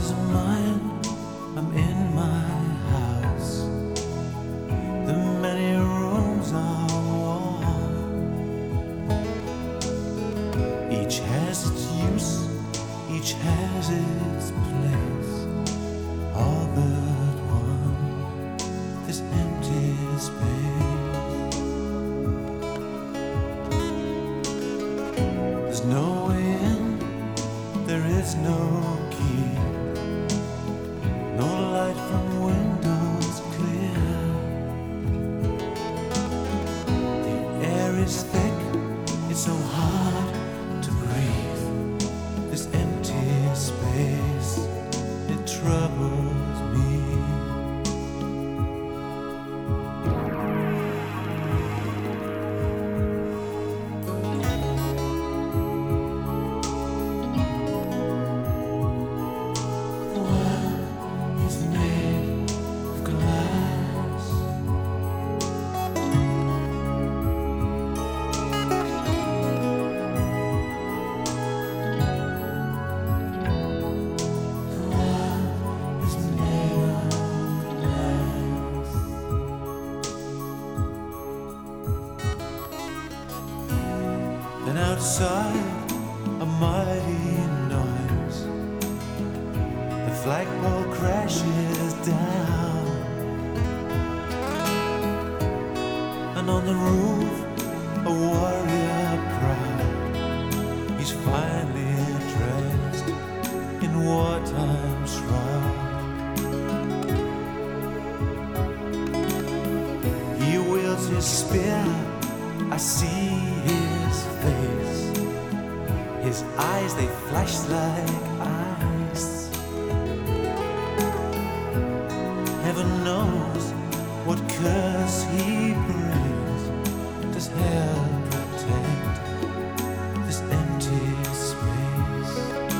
walls are mine, I'm in my house. The many rooms are warm. Each has its use, each has its place. All but one, this empty space. There's no way in, there is no key. No light from windows clear. The air is thick, it's so hard to breathe. This empty space, it troubles me. And outside, a mighty noise. The flagpole crashes down, and on the roof, a warrior proud. He's finely dressed in wartime shroud. He wields his spear, I see his face. His eyes, they flash like ice. Heaven knows what curse he brings. Does hell protect this empty space?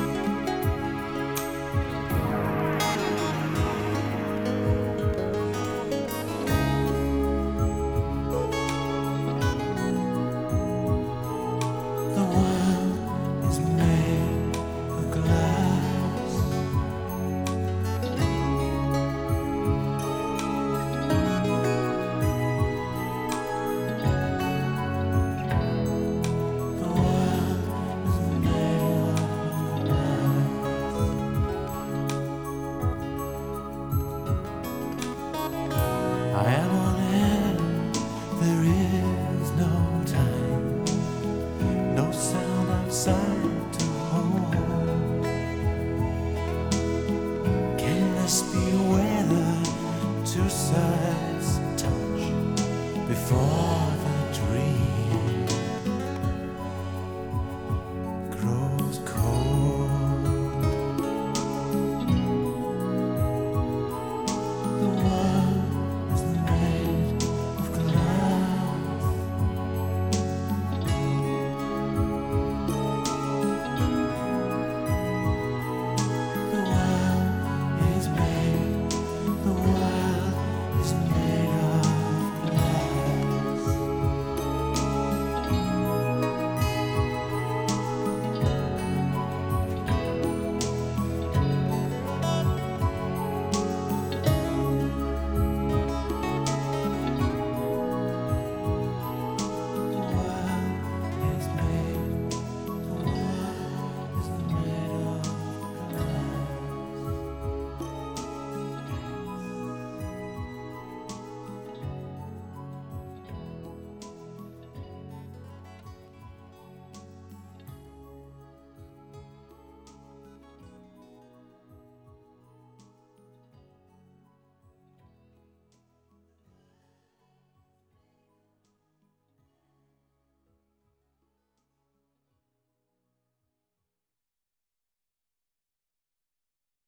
The world is made of glass. The world is made of glass. I am on air, there is no time. No sound outside to hold. Can this be where the two sides touch before